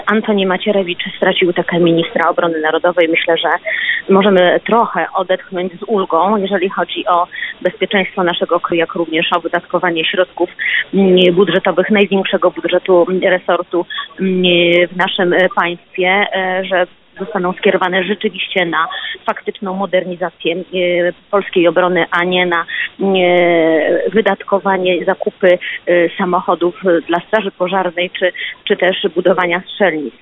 Antoni Macierewicz stracił taką ministra obrony narodowej. Myślę, że możemy trochę odetchnąć z ulgą, jeżeli chodzi o bezpieczeństwo naszego kraju, jak również o wydatkowanie środków budżetowych, największego budżetu resortu w naszym państwie, że zostaną skierowane rzeczywiście na faktyczną modernizację polskiej obrony, a nie na wydatkowanie, zakupy samochodów dla straży pożarnej czy też budowania strzelnic.